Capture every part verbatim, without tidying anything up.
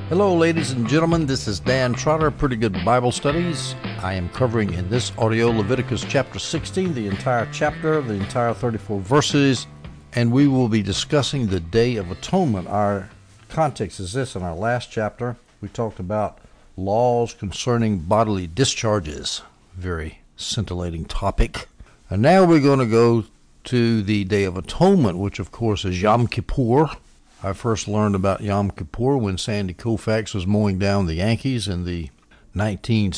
Hello, ladies and gentlemen. This is Dan Trotter, Pretty Good Bible Studies. I am covering in this audio Leviticus chapter sixteen, the entire chapter, the entire thirty-four verses, and we will be discussing the Day of Atonement. Our context is this: in our last chapter, we talked about laws concerning bodily discharges. Very scintillating topic. And now we're going to go to the Day of Atonement, which of course is Yom Kippur. I first learned about Yom Kippur when Sandy Koufax was mowing down the Yankees in the nineteen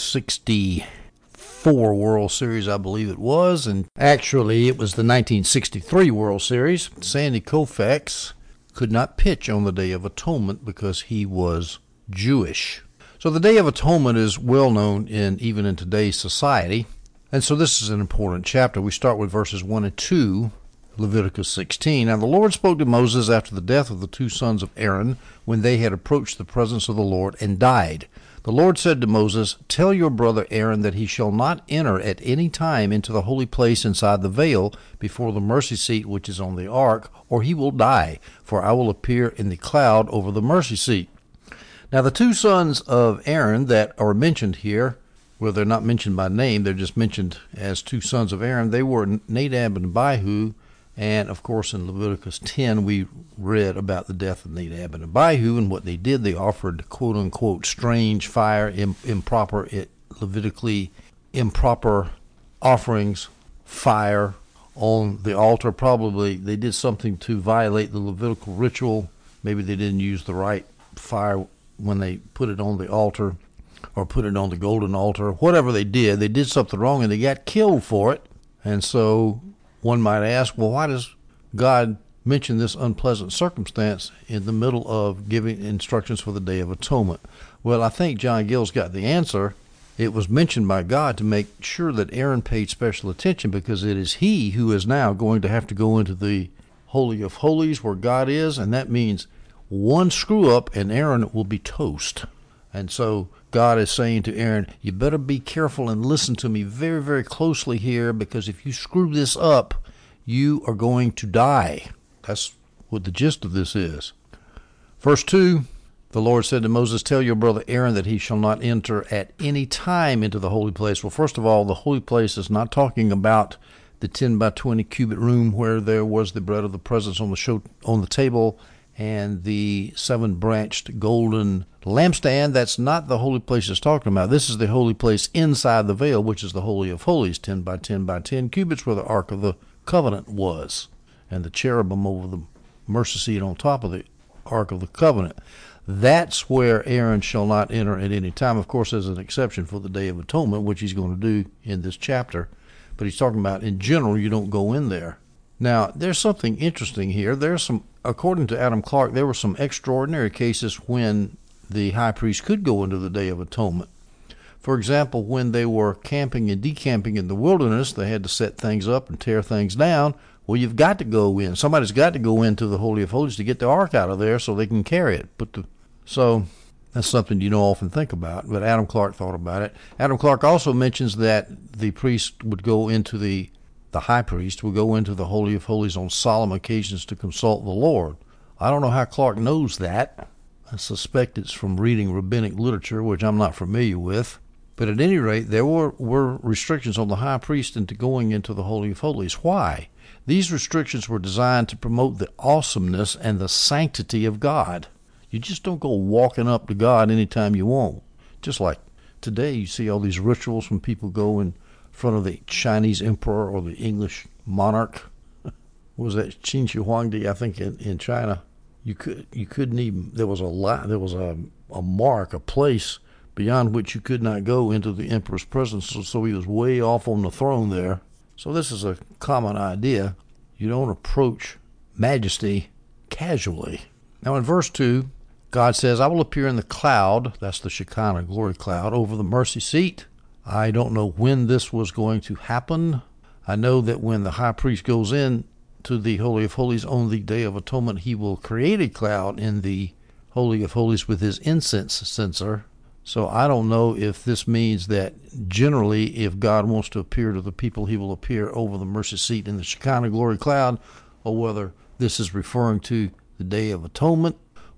sixty-four World Series, I believe it was. And actually, it was the nineteen sixty-three World Series. Sandy Koufax could not pitch on the Day of Atonement because he was Jewish. So the Day of Atonement is well known in even in today's society. And so this is an important chapter. We start with verses one and two. Leviticus sixteen. Now the Lord spoke to Moses after the death of the two sons of Aaron, when they had approached the presence of the Lord and died. The Lord said to Moses, "Tell your brother Aaron that he shall not enter at any time into the holy place inside the veil before the mercy seat which is on the ark, or he will die, for I will appear in the cloud over the mercy seat." Now the two sons of Aaron that are mentioned here, well, they're not mentioned by name, they're just mentioned as two sons of Aaron. They were Nadab and Abihu. And, of course, in Leviticus ten, we read about the death of Nadab and Abihu and what they did. They offered, quote-unquote, strange fire, im- improper, it, Levitically improper offerings, fire on the altar. Probably they did something to violate the Levitical ritual. Maybe they didn't use the right fire when they put it on the altar or put it on the golden altar. Whatever they did, they did something wrong and they got killed for it. And so one might ask, well, why does God mention this unpleasant circumstance in the middle of giving instructions for the Day of Atonement? Well, I think John Gill's got the answer. It was mentioned by God to make sure that Aaron paid special attention, because it is he who is now going to have to go into the Holy of Holies where God is, and that means one screw up and Aaron will be toast. And so God is saying to Aaron, you better be careful and listen to me very, very closely here, because if you screw this up, you are going to die. That's what the gist of this is. Verse two, the Lord said to Moses, "Tell your brother Aaron that he shall not enter at any time into the holy place." Well, first of all, the holy place is not talking about the ten by twenty cubit room where there was the bread of the presence on the show, on the table, and the seven-branched golden lampstand. That's not the holy place it's talking about. This is the holy place inside the veil, which is the Holy of Holies, ten by ten by ten cubits, where the Ark of the Covenant was, and the cherubim over the mercy seat on top of the Ark of the Covenant. That's where Aaron shall not enter at any time. Of course, there's an exception for the Day of Atonement, which he's going to do in this chapter. But he's talking about, in general, you don't go in there. Now, there's something interesting here. There's some, according to Adam Clark, there were some extraordinary cases when the high priest could go into the Day of Atonement. For example, when they were camping and decamping in the wilderness, they had to set things up and tear things down. Well, you've got to go in. Somebody's got to go into the Holy of Holies to get the ark out of there so they can carry it. But the, so that's something you don't often think about, but Adam Clark thought about it. Adam Clark also mentions that the priest would go into the The high priest will go into the Holy of Holies on solemn occasions to consult the Lord. I don't know how Clark knows that. I suspect it's from reading rabbinic literature, which I'm not familiar with. But at any rate, there were, were restrictions on the high priest into going into the Holy of Holies. Why? These restrictions were designed to promote the awesomeness and the sanctity of God. You just don't go walking up to God anytime you want. Just like today, you see all these rituals when people go in front of the Chinese emperor or the English monarch. What was that, Qin Shi Huangdi? I think in, in China, you could you couldn't even. There was a lot. There was a a mark, a place beyond which you could not go into the emperor's presence. So, so he was way off on the throne there. So this is a common idea. You don't approach majesty casually. Now in verse two, God says, "I will appear in the cloud," that's the Shekinah glory cloud, "over the mercy seat." I don't know when this was going to happen. I know that when the high priest goes in to the Holy of Holies on the Day of Atonement, he will create a cloud in the Holy of Holies with his incense censer. So I don't know if this means that generally if God wants to appear to the people, he will appear over the mercy seat in the Shekinah glory cloud, or whether this is referring to the Day of Atonement,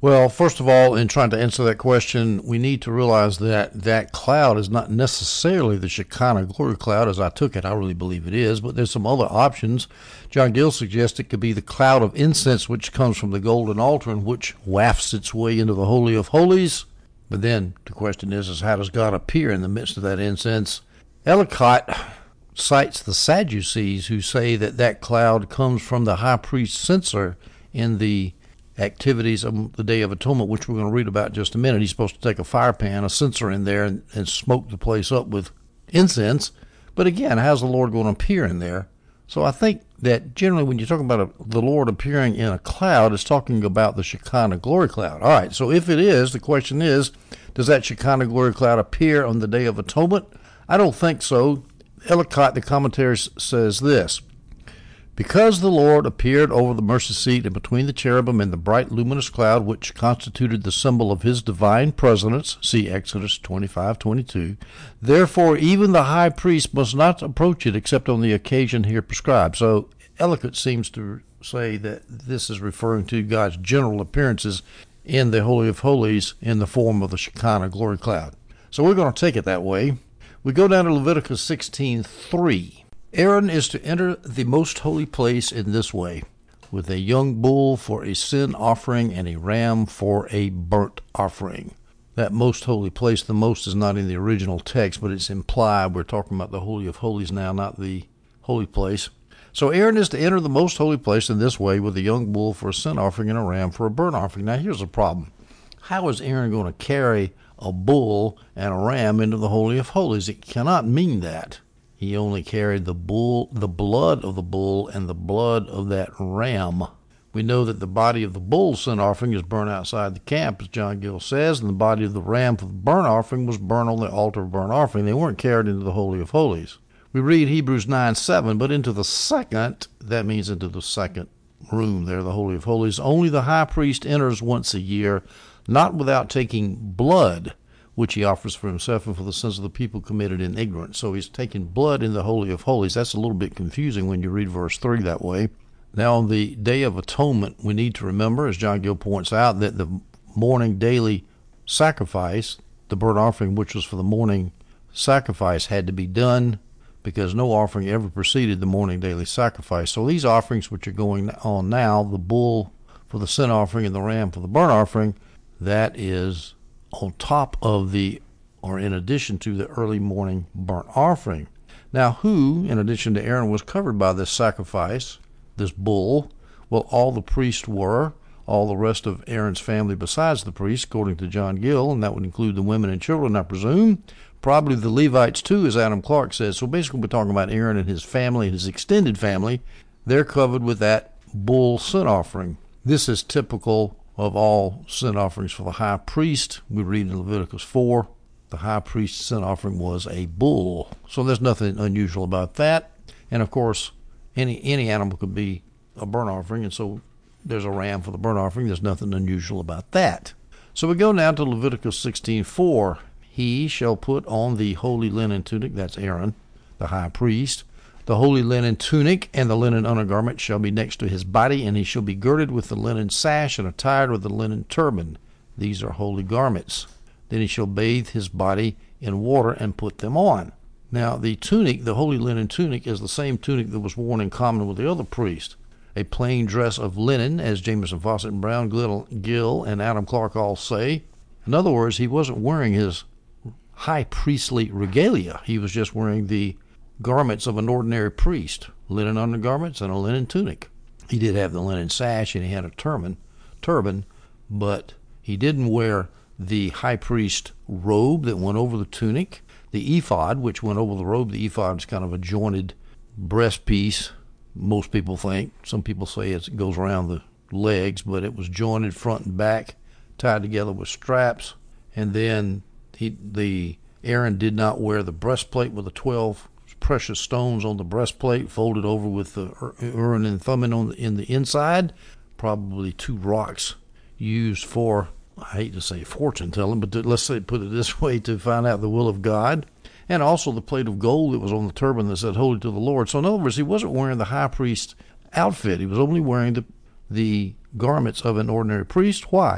Well, first of all, in trying to answer that question, we need to realize that that cloud is not necessarily the Shekinah glory cloud, as I took it. I really believe it is, but there's some other options. John Gill suggests it could be the cloud of incense which comes from the golden altar and which wafts its way into the Holy of Holies. But then the question is, is how does God appear in the midst of that incense? Ellicott cites the Sadducees, who say that that cloud comes from the high priest's censer in the activities of the Day of Atonement, which we're going to read about in just a minute. He's supposed to take a fire pan, a censer in there, and, and smoke the place up with incense. But again, how's the Lord going to appear in there? So I think that generally when you're talking about a, the Lord appearing in a cloud, it's talking about the Shekinah glory cloud. All right, so if it is, the question is, does that Shekinah glory cloud appear on the Day of Atonement? I don't think so. Ellicott, the commentary, says this: because the Lord appeared over the mercy seat and between the cherubim and the bright luminous cloud which constituted the symbol of his divine presence, see Exodus twenty-five twenty-two, therefore even the high priest must not approach it except on the occasion here prescribed. So Ellicott seems to say that this is referring to God's general appearances in the Holy of Holies in the form of the Shekinah glory cloud. So we're going to take it that way. We go down to Leviticus sixteen three. Aaron is to enter the most holy place in this way, with a young bull for a sin offering and a ram for a burnt offering. That most holy place, the most is not in the original text, but it's implied. We're talking about the Holy of Holies now, not the holy place. So Aaron is to enter the most holy place in this way, with a young bull for a sin offering and a ram for a burnt offering. Now here's the problem. How is Aaron going to carry a bull and a ram into the Holy of Holies? It cannot mean that. He only carried the bull, the blood of the bull and the blood of that ram. We know that the body of the bull sin offering is burnt outside the camp, as John Gill says, and the body of the ram for the burnt offering was burnt on the altar of burnt offering. They weren't carried into the Holy of Holies. We read Hebrews nine seven, but into the second, that means into the second room there, the Holy of Holies, only the high priest enters once a year, not without taking blood, which he offers for himself and for the sins of the people committed in ignorance. So he's taking blood in the Holy of Holies. That's a little bit confusing when you read verse three that way. Now, on the Day of Atonement, we need to remember, as John Gill points out, that the morning daily sacrifice, the burnt offering, which was for the morning sacrifice, had to be done because no offering ever preceded the morning daily sacrifice. So these offerings which are going on now, the bull for the sin offering and the ram for the burnt offering, that is on top of the, or in addition to the early morning burnt offering. Now, who, in addition to Aaron, was covered by this sacrifice, this bull? Well, all the priests were, all the rest of Aaron's family besides the priests, according to John Gill, and that would include the women and children, I presume. Probably the Levites, too, as Adam Clark says. So basically, we're talking about Aaron and his family, his extended family. They're covered with that bull sin offering. This is typical of all sin offerings for the high priest. We read in Leviticus four, the high priest's sin offering was a bull. So there's nothing unusual about that. And of course, any any animal could be a burnt offering, and so there's a ram for the burnt offering. There's nothing unusual about that. So we go now to Leviticus sixteen four. He shall put on the holy linen tunic, that's Aaron, the high priest. The holy linen tunic and the linen undergarment shall be next to his body, and he shall be girded with the linen sash and attired with the linen turban. These are holy garments. Then he shall bathe his body in water and put them on. Now, the tunic, the holy linen tunic, is the same tunic that was worn in common with the other priests. A plain dress of linen, as Jameson, Fawcett, and Brown, Gill, and Adam Clark all say. In other words, he wasn't wearing his high priestly regalia. He was just wearing the garments of an ordinary priest, linen undergarments and a linen tunic. He did have the linen sash and he had a turban, turban, but he didn't wear the high priest robe that went over the tunic, the ephod, which went over the robe. The ephod is kind of a jointed breast piece, most people think. Some people say it goes around the legs, but it was jointed front and back, tied together with straps. And then he, the Aaron did not wear the breastplate with the twelve precious stones on the breastplate, folded over with the Urim and Thummim on the, in the inside. Probably two rocks used for, I hate to say fortune telling, but to, let's say put it this way, to find out the will of God. And also the plate of gold that was on the turban that said holy to the Lord. So in other words, he wasn't wearing the high priest outfit. He was only wearing the, the garments of an ordinary priest. Why?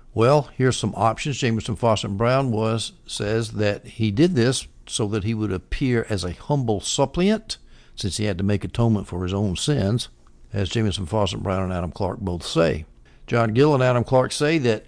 Well, here's some options. Jamieson, Fausset, and Brown was says that he did this so that he would appear as a humble suppliant, since he had to make atonement for his own sins, as Jamieson, Fausset, Brown, and Adam Clark both say. John Gill and Adam Clark say that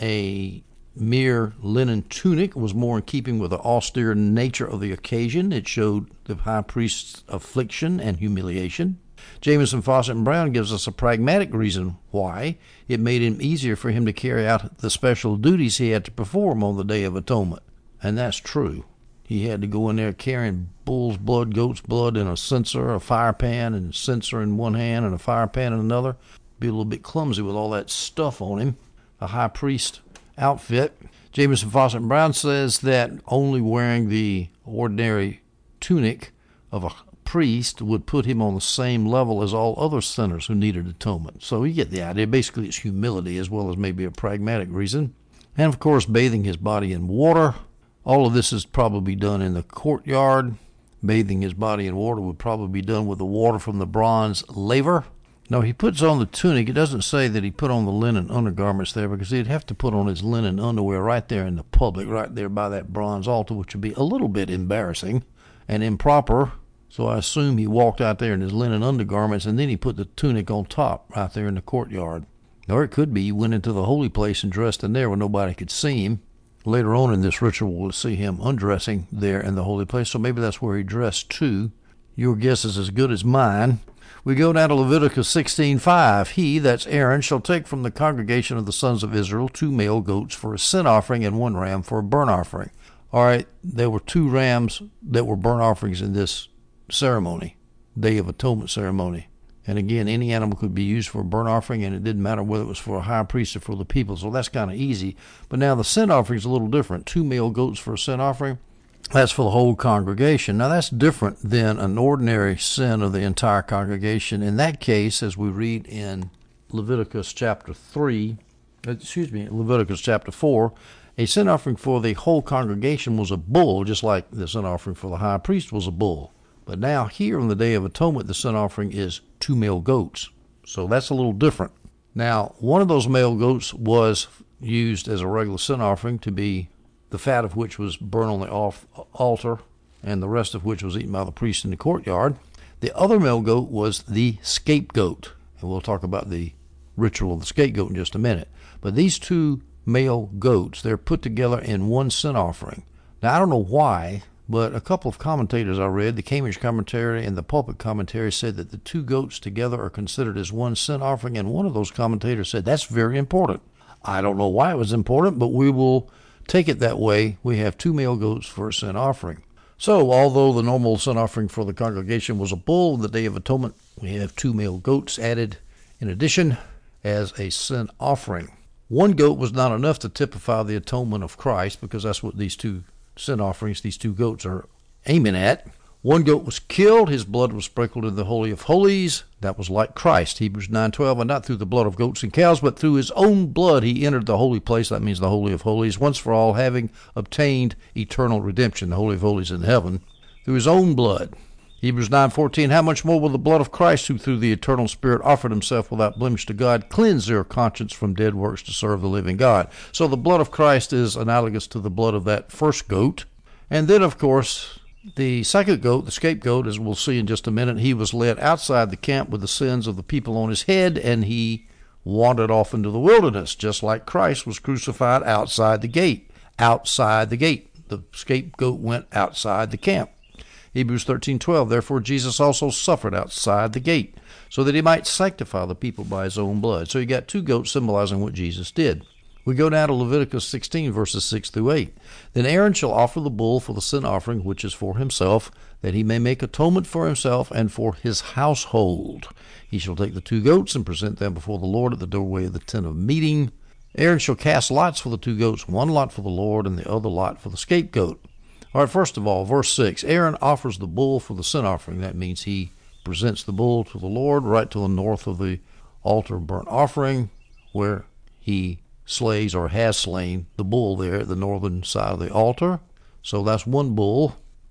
a mere linen tunic was more in keeping with the austere nature of the occasion. It showed the high priest's affliction and humiliation. Jamieson, Fausset, and Brown gives us a pragmatic reason why. It made it easier for him to carry out the special duties he had to perform on the Day of Atonement. And that's true. He had to go in there carrying bull's blood, goat's blood in a censer, a fire pan, and a censer in one hand and a fire pan in another. Be a little bit clumsy with all that stuff on him. A high priest outfit. Jamieson, Fausset, and Brown says that only wearing the ordinary tunic of a priest would put him on the same level as all other sinners who needed atonement. So you get the idea. Basically, it's humility as well as maybe a pragmatic reason. And, of course, bathing his body in water. All of this is probably done in the courtyard. Bathing his body in water would probably be done with the water from the bronze laver. Now, he puts on the tunic. It doesn't say that he put on the linen undergarments there, because he'd have to put on his linen underwear right there in the public, right there by that bronze altar, which would be a little bit embarrassing and improper. So I assume he walked out there in his linen undergarments, and then he put the tunic on top right there in the courtyard. Or it could be he went into the holy place and dressed in there where nobody could see him. Later on in this ritual, we'll see him undressing there in the holy place, so maybe that's where he dressed too. Your guess is as good as mine. We go down to Leviticus sixteen five. He, that's Aaron, shall take from the congregation of the sons of Israel two male goats for a sin offering and one ram for a burnt offering. All right, there were two rams that were burnt offerings in this ceremony, Day of Atonement ceremony. And again, any animal could be used for a burnt offering, and it didn't matter whether it was for a high priest or for the people, so that's kind of easy. But now the sin offering is a little different. Two male goats for a sin offering, that's for the whole congregation. Now that's different than an ordinary sin of the entire congregation. In that case, as we read in Leviticus chapter three, excuse me, Leviticus chapter four, a sin offering for the whole congregation was a bull, just like the sin offering for the high priest was a bull. But now here on the Day of Atonement, the sin offering is two male goats. So that's a little different. Now, one of those male goats was used as a regular sin offering, to be the fat of which was burned on the off altar, and the rest of which was eaten by the priest in the courtyard. The other male goat was the scapegoat, and we'll talk about the ritual of the scapegoat in just a minute. But these two male goats, they're put together in one sin offering. Now, I don't know why, but a couple of commentators I read, the Cambridge Commentary and the Pulpit Commentary, said that the two goats together are considered as one sin offering, and one of those commentators said that's very important. I don't know why it was important, but we will take it that way. We have two male goats for a sin offering. So, although the normal sin offering for the congregation was a bull, on the Day of Atonement, we have two male goats added in addition as a sin offering. One goat was not enough to typify the atonement of Christ, because that's what these two sin offerings, these two goats, are aiming at. One goat was killed. His blood was sprinkled in the Holy of Holies. That was like Christ, Hebrews nine twelve, and not through the blood of goats and cows, but through his own blood he entered the holy place. That means the Holy of Holies, once for all, having obtained eternal redemption, the Holy of Holies in heaven, through his own blood. Hebrews nine fourteen, how much more will the blood of Christ, who through the eternal Spirit offered himself without blemish to God, cleanse their conscience from dead works to serve the living God? So the blood of Christ is analogous to the blood of that first goat. And then, of course, the second goat, the scapegoat, as we'll see in just a minute, he was led outside the camp with the sins of the people on his head, and he wandered off into the wilderness, just like Christ was crucified outside the gate. Outside the gate. The scapegoat went outside the camp. Hebrews thirteen twelve, therefore Jesus also suffered outside the gate, so that he might sanctify the people by his own blood. So you got two goats symbolizing what Jesus did. We go down to Leviticus sixteen, verses six through eight. Then Aaron shall offer the bull for the sin offering, which is for himself, that he may make atonement for himself and for his household. He shall take the two goats and present them before the Lord at the doorway of the tent of meeting. Aaron shall cast lots for the two goats, one lot for the Lord and the other lot for the scapegoat. All right, first of all, verse six, Aaron offers the bull for the sin offering. That means he presents the bull to the Lord right to the north of the altar of burnt offering, where he slays or has slain the bull there at the northern side of the altar. So that's one bull.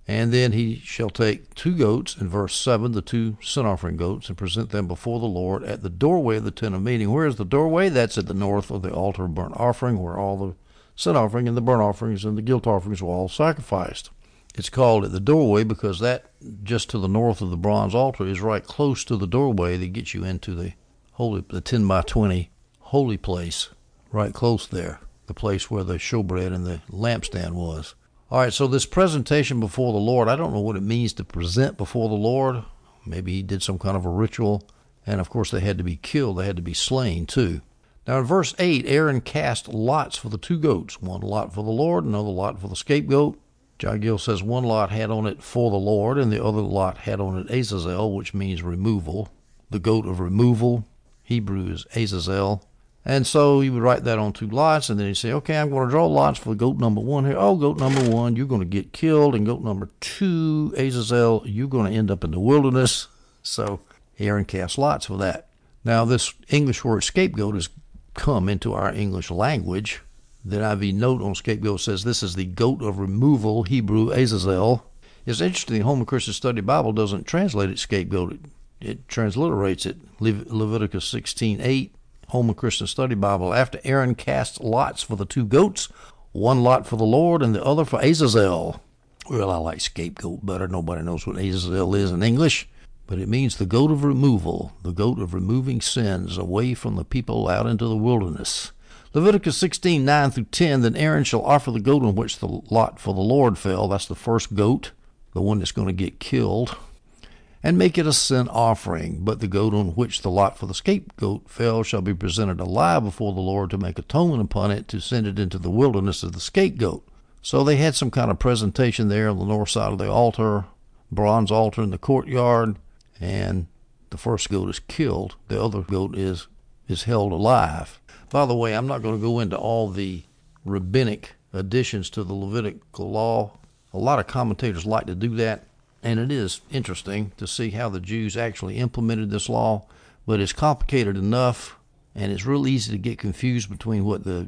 And then he shall take two goats, in verse seven, the two sin offering goats, and present them before the Lord at the doorway of the tent of meeting. Where is the doorway? That's at the north of the altar of burnt offering, where all the sin offering and the burnt offerings and the guilt offerings were all sacrificed. It's called at the doorway because that, just to the north of the bronze altar, is right close to the doorway that gets you into the holy, the ten by twenty holy place, right close there, the place where the showbread and the lampstand was. All right, so this presentation before the Lord, I don't know what it means to present before the Lord. Maybe he did some kind of a ritual. And, of course, they had to be killed. They had to be slain, too. Now, in verse eight, Aaron cast lots for the two goats, one lot for the Lord, another lot for the scapegoat. John Gill says one lot had on it for the Lord, and the other lot had on it Azazel, which means removal. The goat of removal, Hebrew is Azazel. And so he would write that on two lots, and then he'd say, okay, I'm going to draw lots for goat number one here. Oh, goat number one, you're going to get killed. And goat number two, Azazel, you're going to end up in the wilderness. So Aaron cast lots for that. Now, this English word scapegoat has come into our English language. The N I V note on scapegoat says this is the goat of removal, Hebrew, Azazel. It's interesting, the Holman Christian Study Bible doesn't translate it scapegoat. It, it transliterates it. Le- Leviticus sixteen eight. Holman Christian Study Bible, after Aaron cast lots for the two goats, one lot for the Lord and the other for Azazel. Well, I like scapegoat better. Nobody knows what Azazel is in English, but it means the goat of removal, the goat of removing sins away from the people out into the wilderness. Leviticus sixteen nine through ten, then Aaron shall offer the goat on which the lot for the Lord fell. That's the first goat, the one that's going to get killed, and make it a sin offering. But the goat on which the lot for the scapegoat fell shall be presented alive before the Lord to make atonement upon it, to send it into the wilderness of the scapegoat. So they had some kind of presentation there on the north side of the altar, bronze altar in the courtyard, and the first goat is killed. The other goat is, is held alive. By the way, I'm not going to go into all the rabbinic additions to the Levitical law. A lot of commentators like to do that. And it is interesting to see how the Jews actually implemented this law, but it's complicated enough, and it's real easy to get confused between what the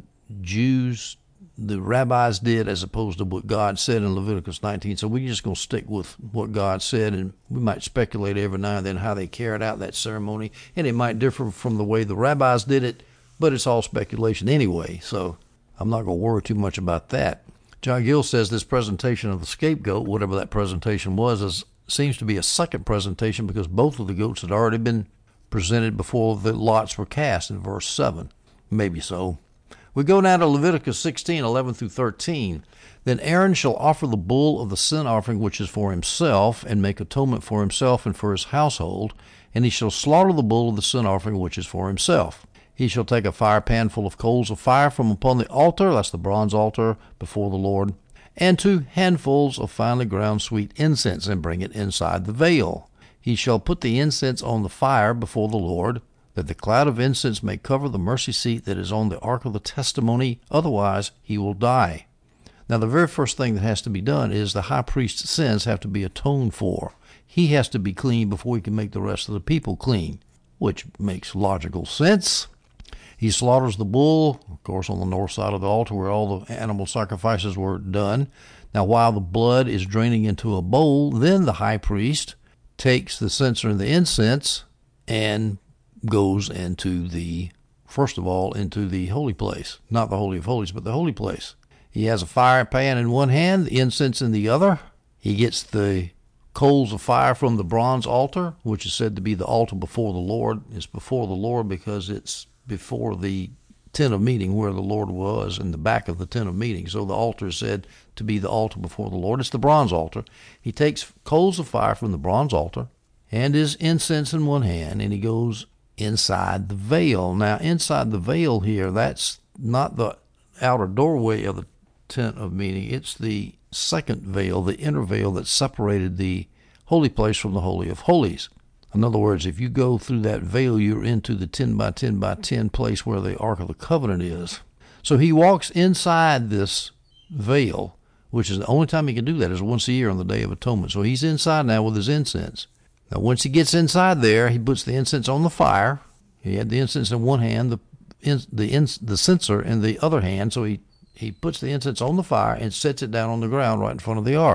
Jews, the rabbis did, as opposed to what God said in Leviticus nineteen. So we're just going to stick with what God said, and we might speculate every now and then how they carried out that ceremony, and it might differ from the way the rabbis did it, but it's all speculation anyway, so I'm not going to worry too much about that. John Gill says this presentation of the scapegoat, whatever that presentation was, is, seems to be a second presentation because both of the goats had already been presented before the lots were cast in verse seven. Maybe so. We go now to Leviticus sixteen eleven through thirteen. Then Aaron shall offer the bull of the sin offering which is for himself, and make atonement for himself and for his household, and he shall slaughter the bull of the sin offering which is for himself. He shall take a fire pan full of coals of fire from upon the altar, that's the bronze altar, before the Lord, and two handfuls of finely ground sweet incense, and bring it inside the veil. He shall put the incense on the fire before the Lord, that the cloud of incense may cover the mercy seat that is on the ark of the testimony, otherwise he will die. Now the very first thing that has to be done is the high priest's sins have to be atoned for. He has to be clean before he can make the rest of the people clean, which makes logical sense. He slaughters the bull, of course, on the north side of the altar where all the animal sacrifices were done. Now, while the blood is draining into a bowl, then the high priest takes the censer and the incense and goes into the, first of all, into the holy place. Not the Holy of Holies, but the holy place. He has a fire pan in one hand, the incense in the other. He gets the coals of fire from the bronze altar, which is said to be the altar before the Lord. It's before the Lord because it's before the tent of meeting where the Lord was, in the back of the tent of meeting. So the altar is said to be the altar before the Lord. It's the bronze altar. He takes coals of fire from the bronze altar and his incense in one hand, and he goes inside the veil. Now, inside the veil here, that's not the outer doorway of the tent of meeting. It's the second veil, the inner veil that separated the holy place from the Holy of Holies. In other words, if you go through that veil, you're into the ten by ten by ten place where the Ark of the Covenant is. So he walks inside this veil, which is the only time he can do that is once a year on the Day of Atonement. So he's inside now with his incense. Now, once he gets inside there, he puts the incense on the fire. He had the incense in one hand, the in, the in, the censer in the other hand. So he, he puts the incense on the fire and sets it down on the ground right in front of the ark.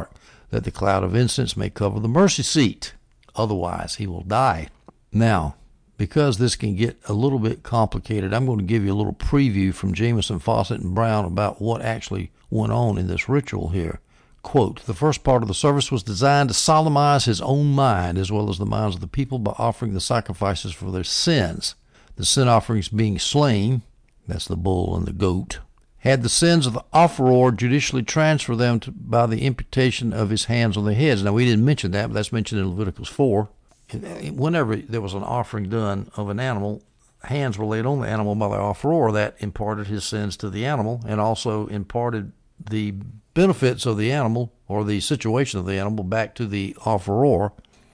that the cloud of incense may cover the mercy seat. Otherwise, he will die. Now, because this can get a little bit complicated, I'm going to give you a little preview from Jamieson, Fausset, and Brown about what actually went on in this ritual here. Quote, the first part of the service was designed to solemnize his own mind as well as the minds of the people by offering the sacrifices for their sins. The sin offerings being slain, that's the bull and the goat, had the sins of the offerer judicially transfer them to, by the imputation of his hands on their heads. Now, we didn't mention that, but that's mentioned in Leviticus four. Whenever there was an offering done of an animal, hands were laid on the animal by the offerer. That imparted his sins to the animal and also imparted the benefits of the animal or the situation of the animal back to the offerer.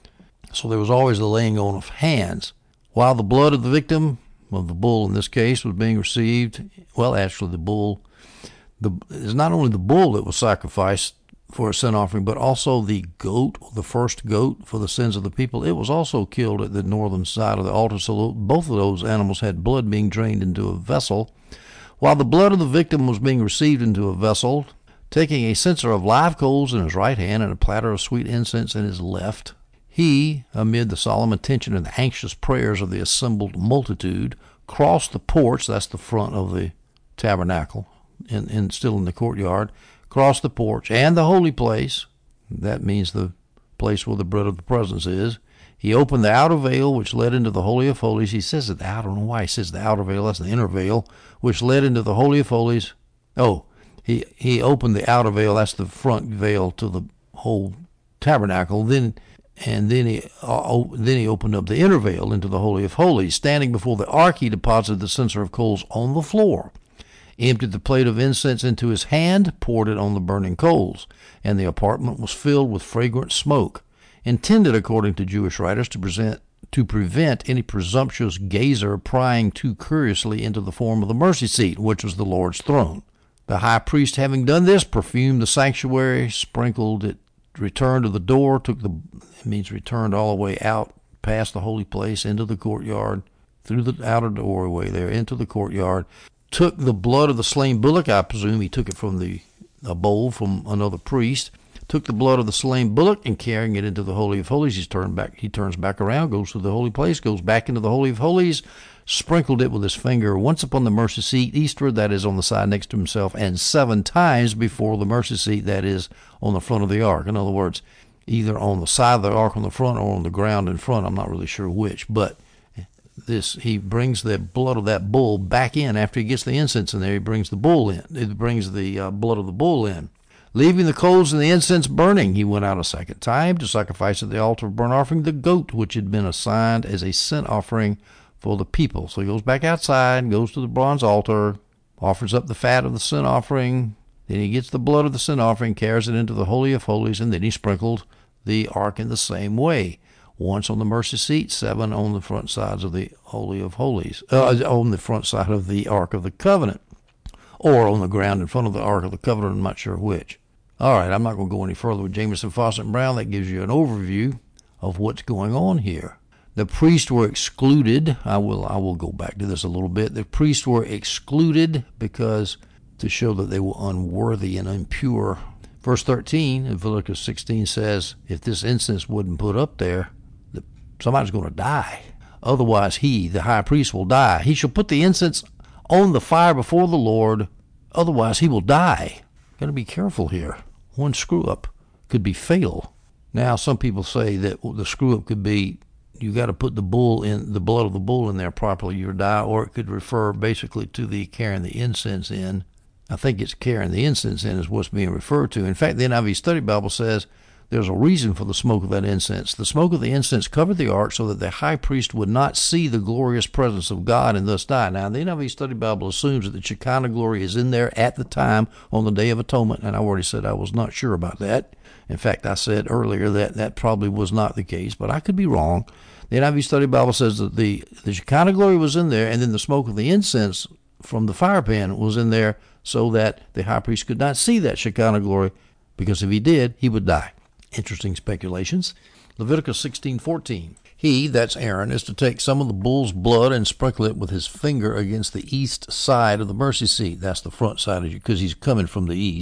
So there was always the laying on of hands. While the blood of the victim, of the bull in this case, was being received, well, actually the bull, the, it's not only the bull that was sacrificed for a sin offering, but also the goat, the first goat for the sins of the people. It was also killed at the northern side of the altar, so both of those animals had blood being drained into a vessel. While the blood of the victim was being received into a vessel, taking a censer of live coals in his right hand and a platter of sweet incense in his left, he, amid the solemn attention and the anxious prayers of the assembled multitude, crossed the porch, that's the front of the tabernacle, and, and still in the courtyard, crossed the porch and the holy place, that means the place where the bread of the presence is. He opened the outer veil, which led into the Holy of Holies. He says it, I don't know why he says the outer veil, that's the inner veil, which led into the Holy of Holies. Oh, he, he opened the outer veil, that's the front veil to the whole tabernacle. Then And then he uh, then he opened up the inner veil into the Holy of Holies. Standing before the ark, he deposited the censer of coals on the floor, emptied the plate of incense into his hand, poured it on the burning coals, and the apartment was filled with fragrant smoke, intended, according to Jewish writers, to present to prevent any presumptuous gazer prying too curiously into the form of the mercy seat, which was the Lord's throne. The high priest, having done this, perfumed the sanctuary, sprinkled it, returned to the door, took the, it means returned all the way out past the holy place into the courtyard, through the outer doorway there into the courtyard, took the blood of the slain bullock, I presume he took it from the a bowl from another priest, took the blood of the slain bullock and carrying it into the Holy of Holies, he's turned back, he turns back around, goes to the holy place, goes back into the Holy of Holies, sprinkled it with his finger once upon the mercy seat eastward, that is on the side next to himself, and seven times before the mercy seat, that is on the front of the ark. In other words, either on the side of the ark on the front or on the ground in front. I'm not really sure which, but this, he brings the blood of that bull back in after he gets the incense in there. He brings the bull in. He brings the uh, blood of the bull in. Leaving the coals and the incense burning, he went out a second time to sacrifice at the altar of burnt offering the goat, which had been assigned as a sin offering for the people. So he goes back outside, goes to the bronze altar, offers up the fat of the sin offering. Then he gets the blood of the sin offering, carries it into the Holy of Holies, and then he sprinkled the ark in the same way. Once on the mercy seat, seven on the front sides of the Holy of Holies, uh, on the front side of the Ark of the Covenant, or on the ground in front of the Ark of the Covenant, I'm not sure which. All right, I'm not going to go any further with Jamieson, Fausset, and Brown. That gives you an overview of what's going on here. The priests were excluded. I will I will go back to this a little bit. The priests were excluded because to show that they were unworthy and impure. Verse thirteen of Leviticus sixteen says, if this incense wasn't put up there, somebody's going to die. Otherwise he, the high priest, will die. He shall put the incense on the fire before the Lord. Otherwise he will die. Got to be careful here. One screw-up could be fatal. Now, some people say that the screw-up could be you got to put the bull in, the blood of the bull in there properly, you'll die, or it could refer basically to the carrying the incense in. I think it's carrying the incense in is what's being referred to. In fact, the N I V Study Bible says there's a reason for the smoke of that incense. The smoke of the incense covered the ark so that the high priest would not see the glorious presence of God and thus die. Now, the N I V Study Bible assumes that the Shekinah glory is in there at the time on the Day of Atonement, and I already said I was not sure about that. In fact, I said earlier that that probably was not the case, but I could be wrong. The N I V Study Bible says that the, the Shekinah glory was in there, and then the smoke of the incense from the fire pan was in there so that the high priest could not see that Shekinah glory, because if he did, he would die. Interesting speculations. Leviticus sixteen fourteen. He, that's Aaron, is to take some of the bull's blood and sprinkle it with his finger against the east side of the mercy seat. That's the front side, because he's coming from the east,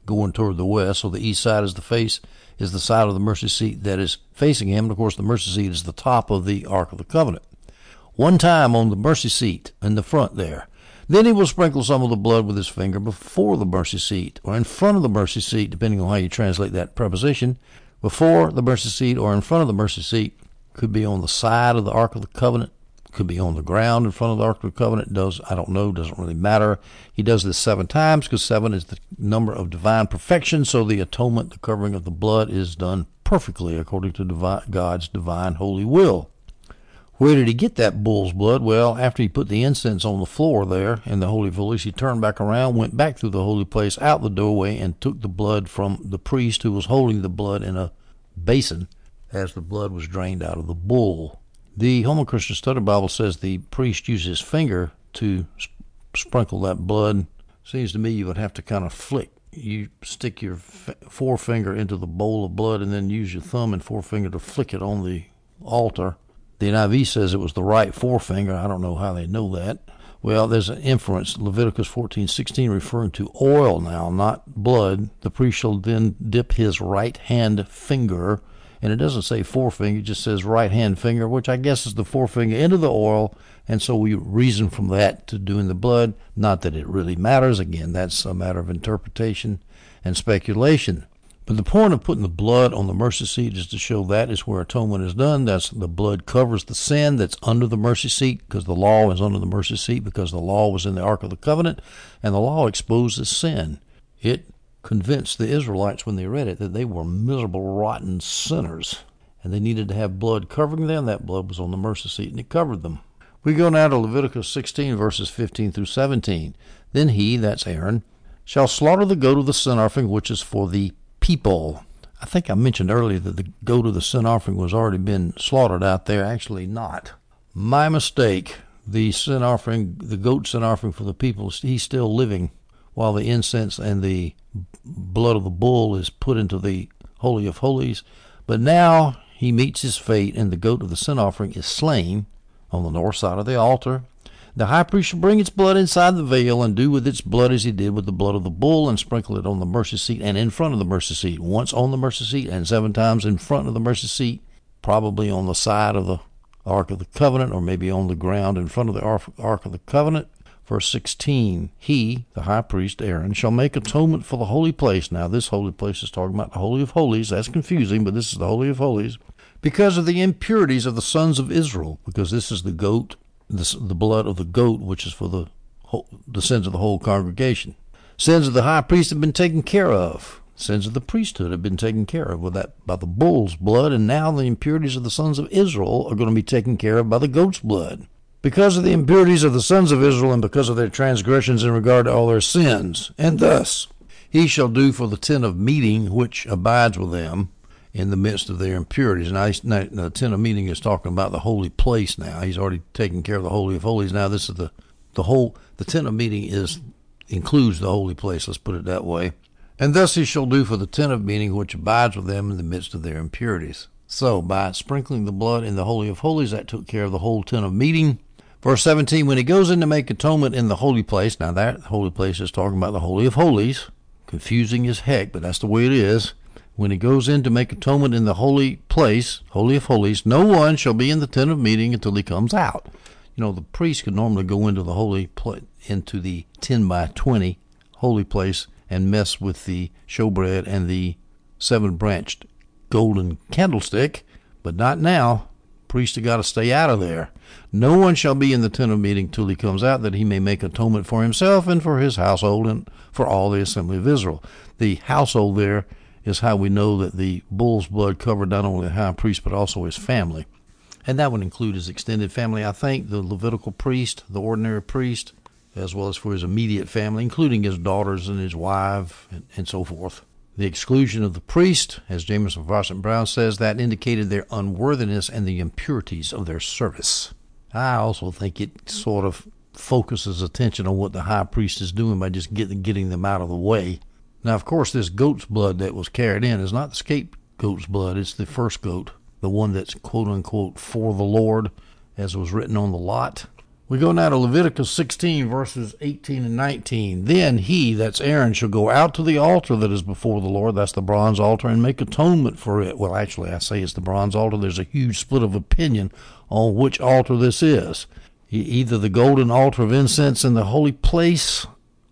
going toward the west. So the east side is the face, is the side of the mercy seat that is facing him. And of course, the mercy seat is the top of the Ark of the Covenant. One time on the mercy seat in the front there. Then he will sprinkle some of the blood with his finger before the mercy seat, or in front of the mercy seat, depending on how you translate that preposition. Before the mercy seat or in front of the mercy seat. Could be on the side of the Ark of the Covenant. Could be on the ground in front of the Ark of the Covenant. Does I don't know. Doesn't really matter. He does this seven times because seven is the number of divine perfection. So the atonement, the covering of the blood, is done perfectly according to divine, God's divine holy will. Where did he get that bull's blood? Well, after he put the incense on the floor there in the Holy of Holies, he turned back around, went back through the holy place, out the doorway, and took the blood from the priest who was holding the blood in a basin as the blood was drained out of the bull. The Holman Christian Study Bible says the priest used his finger to sp- sprinkle that blood. Seems to me you would have to kind of flick. You stick your f- forefinger into the bowl of blood and then use your thumb and forefinger to flick it on the altar. The N I V says it was the right forefinger. I don't know how they know that. Well, there's an inference, Leviticus fourteen sixteen, referring to oil now, not blood. The priest shall then dip his right hand finger, and it doesn't say forefinger, it just says right hand finger, which I guess is the forefinger, into the oil, and so we reason from that to doing the blood. Not that it really matters. Again, that's a matter of interpretation and speculation. But the point of putting the blood on the mercy seat is to show that is where atonement is done. That's the blood covers the sin that's under the mercy seat, because the law is under the mercy seat, because the law was in the Ark of the Covenant, and the law exposes sin. It convinced the Israelites when they read it that they were miserable, rotten sinners, and they needed to have blood covering them. That blood was on the mercy seat, and it covered them. We go now to Leviticus sixteen, verses fifteen through seventeen. Then he, that's Aaron, shall slaughter the goat of the sin offering, which is for the people. I think I mentioned earlier that the goat of the sin offering was already been slaughtered out there. Actually not. My mistake. The sin offering, the goat sin offering for the people, he's still living while the incense and the blood of the bull is put into the Holy of Holies. But now he meets his fate, and the goat of the sin offering is slain on the north side of the altar. The high priest shall bring its blood inside the veil and do with its blood as he did with the blood of the bull, and sprinkle it on the mercy seat and in front of the mercy seat. Once on the mercy seat and seven times in front of the mercy seat, probably on the side of the Ark of the Covenant, or maybe on the ground in front of the Ark of the Covenant. Verse sixteen, he, the high priest Aaron, shall make atonement for the holy place. Now this holy place is talking about the Holy of Holies. That's confusing, but this is the Holy of Holies. Because of the impurities of the sons of Israel, because this is the goat, the, the blood of the goat, which is for the, the sins of the whole congregation. Sins of the high priest have been taken care of. Sins of the priesthood have been taken care of with that by the bull's blood, and now the impurities of the sons of Israel are going to be taken care of by the goat's blood. Because of the impurities of the sons of Israel, and because of their transgressions in regard to all their sins, and thus he shall do for the tent of meeting which abides with them in the midst of their impurities. Now, now the tent of meeting is talking about the holy place now. He's already taken care of the Holy of Holies. Now this is the, the whole, the tent of meeting is includes the holy place, let's put it that way. And thus he shall do for the tent of meeting which abides with them in the midst of their impurities. So by sprinkling the blood in the Holy of Holies, that took care of the whole tent of meeting. Verse seventeen, when he goes in to make atonement in the holy place, now that holy place is talking about the Holy of Holies, confusing as heck, but that's the way it is. When he goes in to make atonement in the holy place, Holy of Holies, no one shall be in the tent of meeting until he comes out. You know, the priest could normally go into the holy pla- into the ten by twenty holy place and mess with the showbread and the seven-branched golden candlestick, but not now. Priest have got to stay out of there. No one shall be in the tent of meeting till he comes out, that he may make atonement for himself and for his household and for all the assembly of Israel. The household there is how we know that the bull's blood covered not only the high priest but also his family. And that would include his extended family, I think, the Levitical priest, the ordinary priest, as well as for his immediate family, including his daughters and his wife and, and so forth. The exclusion of the priest, as Jameson Varsant Brown says, that indicated their unworthiness and the impurities of their service. I also think it sort of focuses attention on what the high priest is doing by just getting, getting them out of the way. Now, of course, this goat's blood that was carried in is not the scapegoat's blood. It's the first goat, the one that's quote-unquote for the Lord, as was written on the lot. We go now to Leviticus sixteen, verses eighteen and nineteen. Then he, that's Aaron, shall go out to the altar that is before the Lord, that's the bronze altar, and make atonement for it. Well, actually, I say it's the bronze altar. There's a huge split of opinion on which altar this is. Either the golden altar of incense in the holy place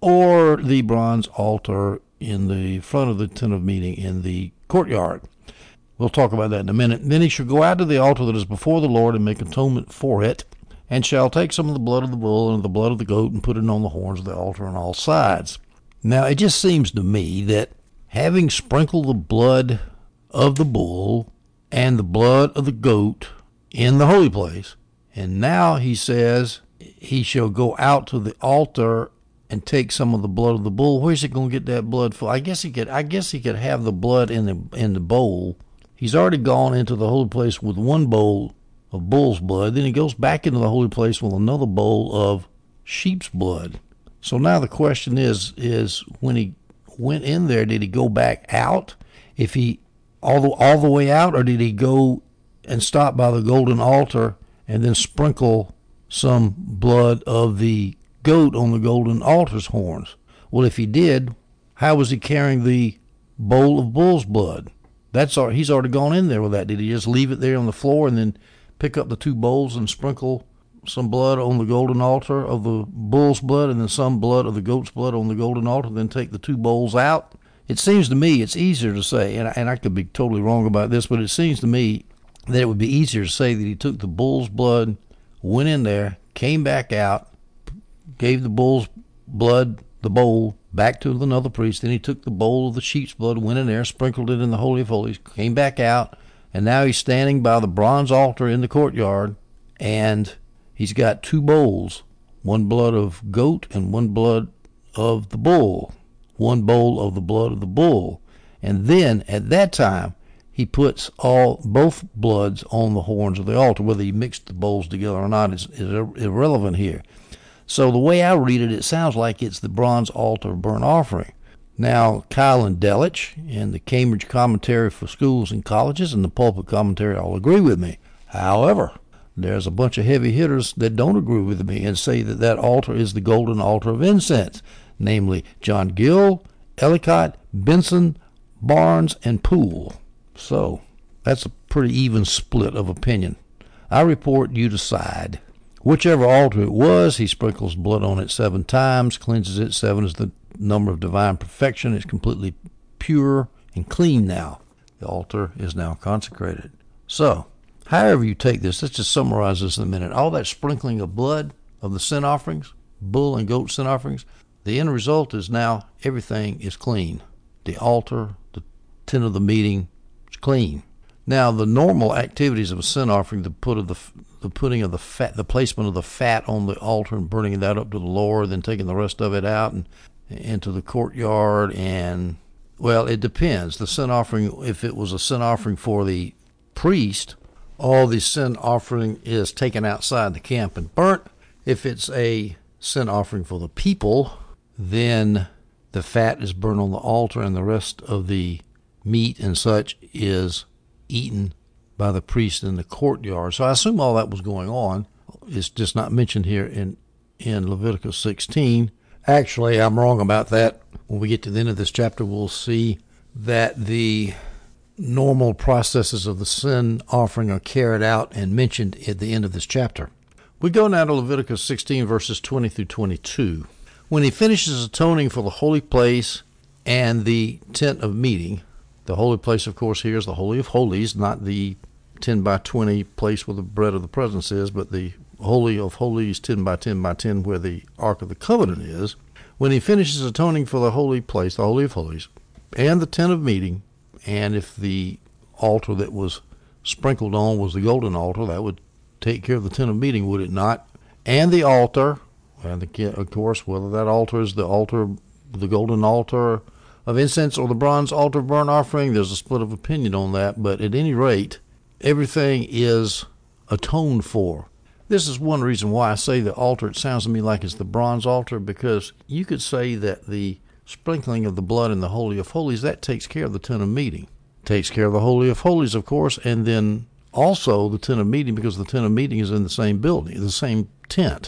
or the bronze altar in the front of the tent of meeting in the courtyard. We'll talk about that in a minute. Then he shall go out to the altar that is before the Lord and make atonement for it, and shall take some of the blood of the bull and the blood of the goat and put it on the horns of the altar on all sides. Now, it just seems to me that having sprinkled the blood of the bull and the blood of the goat in the holy place, and now he says he shall go out to the altar and take some of the blood of the bull. Where's he going to get that blood from? I guess he could. I guess he could have the blood in the in the bowl. He's already gone into the holy place with one bowl of bull's blood. Then he goes back into the holy place with another bowl of sheep's blood. So now the question is: is when he went in there, did he go back out? If he all the all the way out, or did he go and stop by the golden altar and then sprinkle some blood of the goat on the golden altar's horns? Well, if he did, how was he carrying the bowl of bull's blood? That's he's already gone in there with that. Did he just leave it there on the floor and then pick up the two bowls and sprinkle some blood on the golden altar of the bull's blood and then some blood of the goat's blood on the golden altar, then take the two bowls out? It seems to me it's easier to say, and I, and I could be totally wrong about this, but it seems to me that it would be easier to say that he took the bull's blood, went in there, came back out, gave the bull's blood, the bowl, back to another priest. Then he took the bowl of the sheep's blood, went in there, sprinkled it in the Holy of Holies, came back out, and now he's standing by the bronze altar in the courtyard, and he's got two bowls, one blood of goat and one blood of the bull, one bowl of the blood of the bull. And then at that time, he puts all both bloods on the horns of the altar. Whether he mixed the bowls together or not is, is irrelevant here. So the way I read it, it sounds like it's the bronze altar burnt offering. Now, Kyle and Delitzsch in the Cambridge Commentary for Schools and Colleges and the Pulpit Commentary all agree with me. However, there's a bunch of heavy hitters that don't agree with me and say that that altar is the golden altar of incense, namely John Gill, Ellicott, Benson, Barnes, and Poole. So that's a pretty even split of opinion. I report, you decide. Whichever altar it was, he sprinkles blood on it seven times, cleanses it. Seven is the number of divine perfection. It's completely pure and clean now. The altar is now consecrated. So, however you take this, let's just summarize this in a minute. All that sprinkling of blood of the sin offerings, bull and goat sin offerings, the end result is now everything is clean. The altar, the tent of the meeting, is clean. Now, the normal activities of a sin offering, the put of the the putting of the fat, the placement of the fat on the altar and burning that up to the Lord, then taking the rest of it out and into the courtyard, and well, it depends. The sin offering, if it was a sin offering for the priest, all the sin offering is taken outside the camp and burnt. If it's a sin offering for the people, then the fat is burned on the altar, and the rest of the meat and such is eaten by the priest in the courtyard. So I assume all that was going on. It's just not mentioned here in, in Leviticus sixteen. Actually, I'm wrong about that. When we get to the end of this chapter, we'll see that the normal processes of the sin offering are carried out and mentioned at the end of this chapter. We go now to Leviticus sixteen, verses twenty through twenty-two. When he finishes atoning for the holy place and the tent of meeting, the holy place, of course, here is the Holy of Holies, not the ten by twenty place where the bread of the presence is, but the Holy of Holies, ten by ten by ten, where the Ark of the Covenant is. When he finishes atoning for the holy place, the Holy of Holies, and the tent of meeting, and if the altar that was sprinkled on was the golden altar, that would take care of the tent of meeting, would it not? And the altar, and the, of course, whether that altar is the altar, the golden altar of incense or the bronze altar of burnt offering, there's a split of opinion on that, but at any rate, everything is atoned for. This is one reason why I say the altar, it sounds to me like it's the bronze altar, because you could say that the sprinkling of the blood in the Holy of Holies, that takes care of the tent of meeting. Takes care of the Holy of Holies, of course, and then also the tent of meeting, because the tent of meeting is in the same building, the same tent.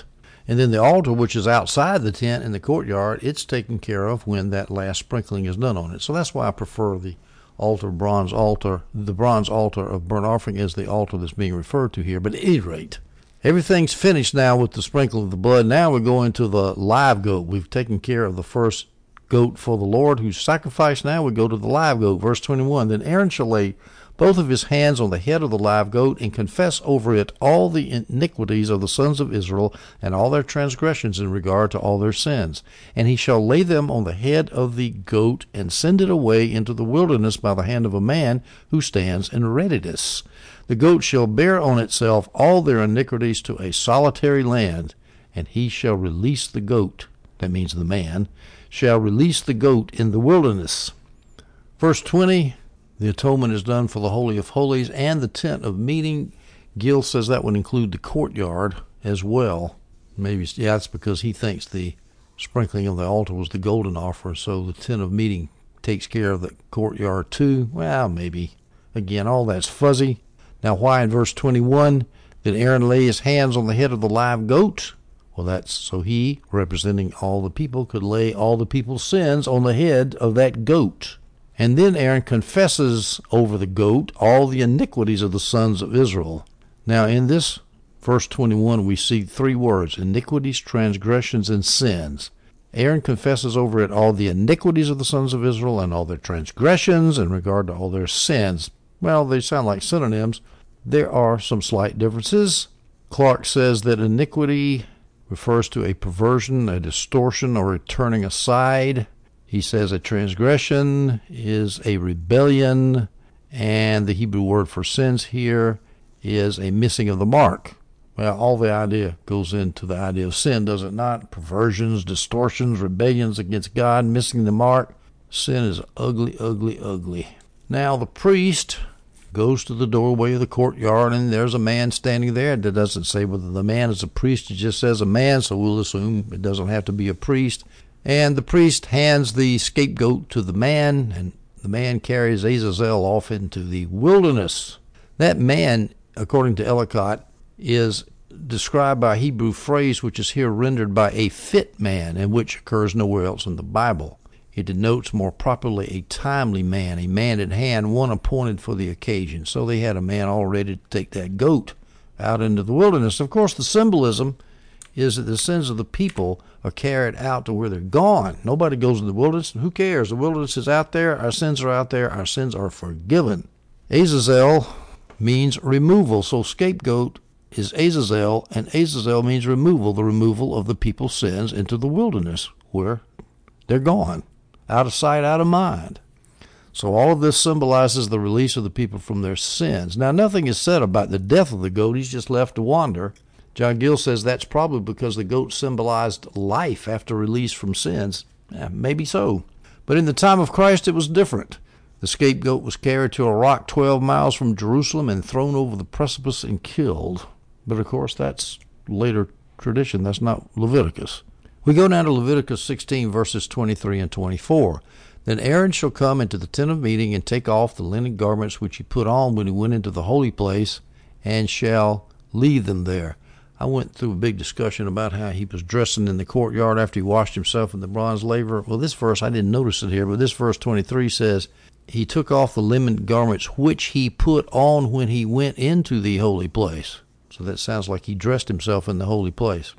And then the altar, which is outside the tent in the courtyard, it's taken care of when that last sprinkling is done on it. So that's why I prefer the altar, bronze altar, the bronze altar of burnt offering is the altar that's being referred to here. But at any rate, everything's finished now with the sprinkling of the blood. Now we're going to the live goat. We've taken care of the first goat for the Lord who's sacrificed. Now we go to the live goat. Verse twenty-one, then Aaron shall lay both of his hands on the head of the live goat, and confess over it all the iniquities of the sons of Israel, and all their transgressions in regard to all their sins. And he shall lay them on the head of the goat, and send it away into the wilderness by the hand of a man who stands in readiness. The goat shall bear on itself all their iniquities to a solitary land, and he shall release the goat, that means the man, shall release the goat in the wilderness. Verse twenty, the atonement is done for the Holy of Holies and the tent of meeting. Gill says that would include the courtyard as well. Maybe, yeah, that's because he thinks the sprinkling of the altar was the golden offer, so the tent of meeting takes care of the courtyard too. Well, maybe. Again, all that's fuzzy. Now, why in verse twenty-one did Aaron lay his hands on the head of the live goat? Well, that's so he, representing all the people, could lay all the people's sins on the head of that goat. And then Aaron confesses over the goat all the iniquities of the sons of Israel. Now, in this verse twenty-one, we see three words: iniquities, transgressions, and sins. Aaron confesses over it all the iniquities of the sons of Israel and all their transgressions in regard to all their sins. Well, they sound like synonyms. There are some slight differences. Clark says that iniquity refers to a perversion, a distortion, or a turning aside. He says a transgression is a rebellion, and the Hebrew word for sins here is a missing of the mark. Well, all the idea goes into the idea of sin, does it not? Perversions, distortions, rebellions against God, missing the mark. Sin is ugly, ugly, ugly. Now the priest goes to the doorway of the courtyard, and there's a man standing there. It doesn't say whether the man is a priest. It just says a man, so we'll assume it doesn't have to be a priest. And the priest hands the scapegoat to the man, and the man carries Azazel off into the wilderness. That man, according to Ellicott, is described by a Hebrew phrase which is here rendered by a fit man, and which occurs nowhere else in the Bible. It denotes more properly a timely man, a man at hand, one appointed for the occasion. So they had a man all ready to take that goat out into the wilderness. Of course, the symbolism is that the sins of the people are carried out to where they're gone. Nobody goes in the wilderness. Who cares? The wilderness is out there. Our sins are out there. Our sins are forgiven. Azazel means removal. So scapegoat is Azazel, and Azazel means removal, the removal of the people's sins into the wilderness where they're gone, out of sight, out of mind. So all of this symbolizes the release of the people from their sins. Now, nothing is said about the death of the goat. He's just left to wander. John Gill says that's probably because the goat symbolized life after release from sins. Yeah, maybe so. But in the time of Christ, it was different. The scapegoat was carried to a rock twelve miles from Jerusalem and thrown over the precipice and killed. But, of course, that's later tradition. That's not Leviticus. We go down to Leviticus sixteen, verses twenty-three and twenty-four. Then Aaron shall come into the tent of meeting and take off the linen garments which he put on when he went into the holy place, and shall leave them there. I went through a big discussion about how he was dressing in the courtyard after he washed himself in the bronze laver. Well, this verse, I didn't notice it here, but this verse twenty-three says, he took off the linen garments which he put on when he went into the holy place. So that sounds like he dressed himself in the holy place.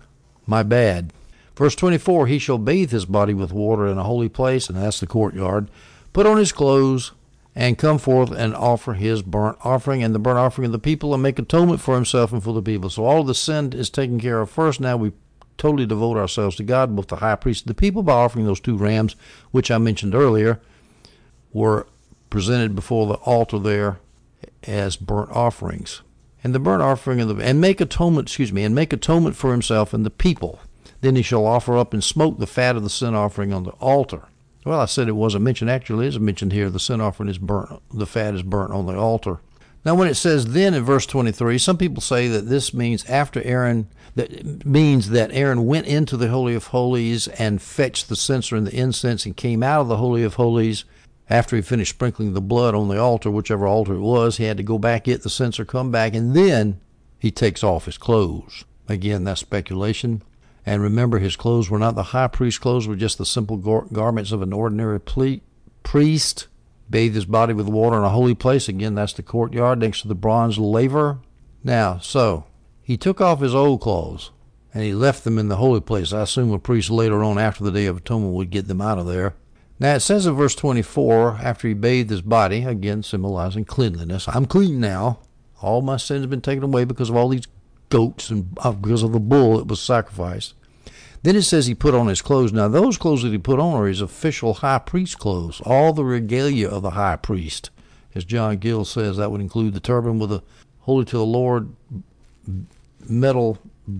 My bad. Verse twenty-four, he shall bathe his body with water in a holy place, and that's the courtyard, put on his clothes, and come forth and offer his burnt offering and the burnt offering of the people, and make atonement for himself and for the people. So all of the sin is taken care of first. Now we totally devote ourselves to God, both the high priest and the people, by offering those two rams, which I mentioned earlier, were presented before the altar there as burnt offerings. And the burnt offering of the and make atonement, excuse me, and make atonement for himself and the people. Then he shall offer up and smoke the fat of the sin offering on the altar. Well, I said it wasn't mentioned. Actually, it is mentioned here. The sin offering is burnt. The fat is burnt on the altar. Now, when it says then in verse twenty-three, some people say that this means after Aaron, that means that Aaron went into the Holy of Holies and fetched the censer and the incense and came out of the Holy of Holies after he finished sprinkling the blood on the altar, whichever altar it was. He had to go back, get the censer, come back, and then he takes off his clothes. Again, that's speculation. And remember, his clothes were not the high priest's clothes, were just the simple gar- garments of an ordinary ple- priest. Bathed his body with water in a holy place. Again, that's the courtyard next to the bronze laver. Now, so, he took off his old clothes, and he left them in the holy place. I assume a priest later on after the Day of Atonement would get them out of there. Now, it says in verse twenty-four, after he bathed his body, again symbolizing cleanliness, I'm clean now. All my sins have been taken away because of all these goats and uh, because of the bull that was sacrificed. Then it says he put on his clothes. Now, those clothes that he put on are his official high priest clothes, all the regalia of the high priest. As John Gill says, that would include the turban with a Holy to the Lord metal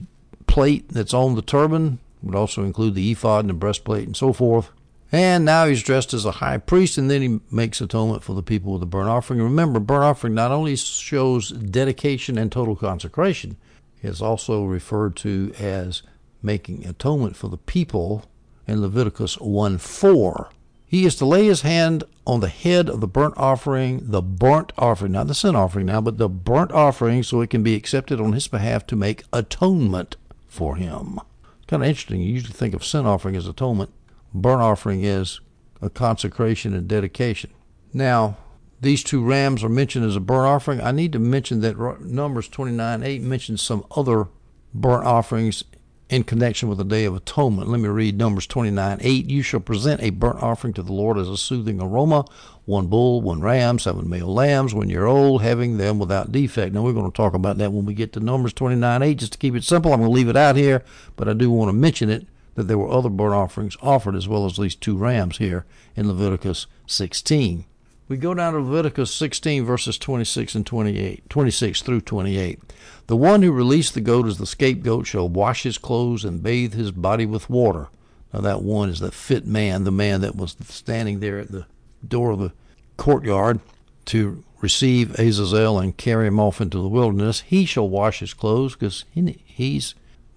plate that's on the turban. It would also include the ephod and the breastplate and so forth. And now he's dressed as a high priest, and then he makes atonement for the people with the burnt offering. Remember, burnt offering not only shows dedication and total consecration, it's also referred to as making atonement for the people in Leviticus one four. He is to lay his hand on the head of the burnt offering, the burnt offering, not the sin offering now, but the burnt offering, so it can be accepted on his behalf to make atonement for him. Kind of interesting. You usually think of sin offering as atonement. Burnt offering is a consecration and dedication. Now, these two rams are mentioned as a burnt offering. I need to mention that Numbers twenty-nine eight mentions some other burnt offerings in connection with the Day of Atonement. Let me read Numbers twenty-nine eight. You shall present a burnt offering to the Lord as a soothing aroma, one bull, one ram, seven male lambs, one year old, having them without defect. Now, we're going to talk about that when we get to Numbers twenty-nine eight. Just to keep it simple, I'm going to leave it out here, but I do want to mention it, that there were other burnt offerings offered as well as these two rams here in Leviticus sixteen. We go down to Leviticus sixteen, verses twenty-six and twenty-eight, twenty-six through twenty-eight. The one who released the goat as the scapegoat shall wash his clothes and bathe his body with water. Now that one is the fit man, the man that was standing there at the door of the courtyard to receive Azazel and carry him off into the wilderness. He shall wash his clothes because he, he's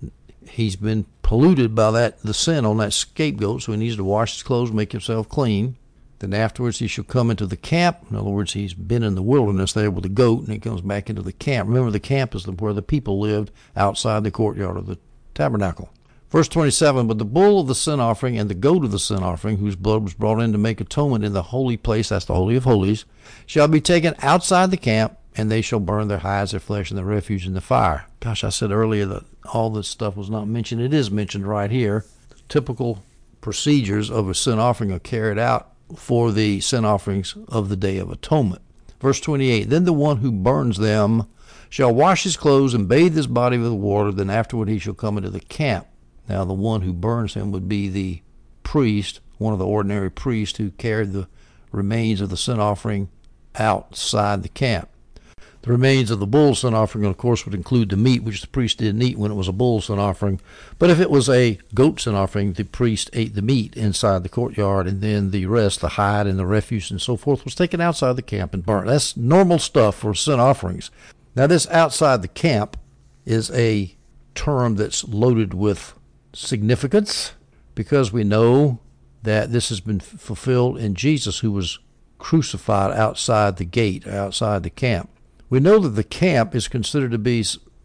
he's been polluted by that the sin on that scapegoat, so he needs to wash his clothes, make himself clean. Then afterwards he shall come into the camp. In other words, he's been in the wilderness there with the goat, and he comes back into the camp. Remember, the camp is where the people lived outside the courtyard of the tabernacle. Verse twenty-seven, but the bull of the sin offering and the goat of the sin offering, whose blood was brought in to make atonement in the holy place, that's the Holy of Holies, shall be taken outside the camp, and they shall burn their hides, their flesh, and their refuse in the fire. Gosh, I said earlier that all this stuff was not mentioned. It is mentioned right here. The typical procedures of a sin offering are carried out for the sin offerings of the Day of Atonement. Verse twenty-eight, then the one who burns them shall wash his clothes and bathe his body with water, then afterward he shall come into the camp. Now the one who burns him would be the priest, one of the ordinary priests who carried the remains of the sin offering outside the camp. The remains of the bull sin offering, of course, would include the meat, which the priest didn't eat when it was a bull sin offering. But if it was a goat sin offering, the priest ate the meat inside the courtyard, and then the rest, the hide and the refuse and so forth, was taken outside the camp and burnt. That's normal stuff for sin offerings. Now, this outside the camp is a term that's loaded with significance, because we know that this has been fulfilled in Jesus, who was crucified outside the gate, outside the camp. We know that the camp is considered to be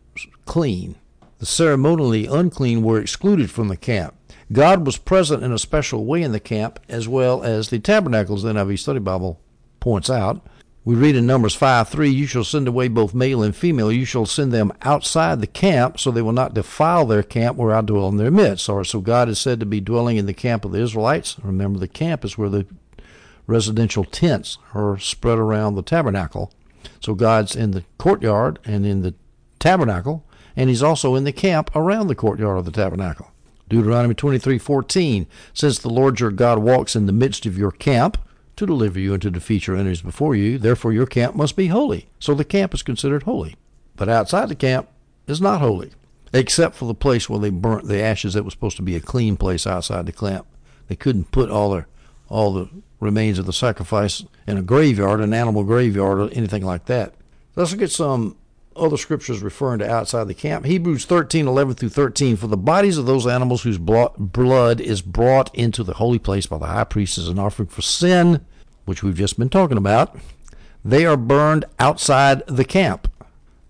clean. The ceremonially unclean were excluded from the camp. God was present in a special way in the camp, as well as the tabernacles, the N I V Study Bible points out. We read in Numbers five three, you shall send away both male and female. You shall send them outside the camp, so they will not defile their camp where I dwell in their midst. Or so God is said to be dwelling in the camp of the Israelites. Remember, the camp is where the residential tents are spread around the tabernacle. So God's in the courtyard and in the tabernacle, and he's also in the camp around the courtyard of the tabernacle. Deuteronomy twenty-three fourteen, since the Lord your God walks in the midst of your camp to deliver you and to defeat your enemies before you, therefore your camp must be holy. So the camp is considered holy. But outside the camp is not holy, except for the place where they burnt the ashes. That was supposed to be a clean place outside the camp. They couldn't put all their all the remains of the sacrifice in a graveyard, an animal graveyard, or anything like that. Let's look at some other scriptures referring to outside the camp. Hebrews thirteen eleven through thirteen, for the bodies of those animals whose blood is brought into the holy place by the high priest as an offering for sin, which we've just been talking about, they are burned outside the camp.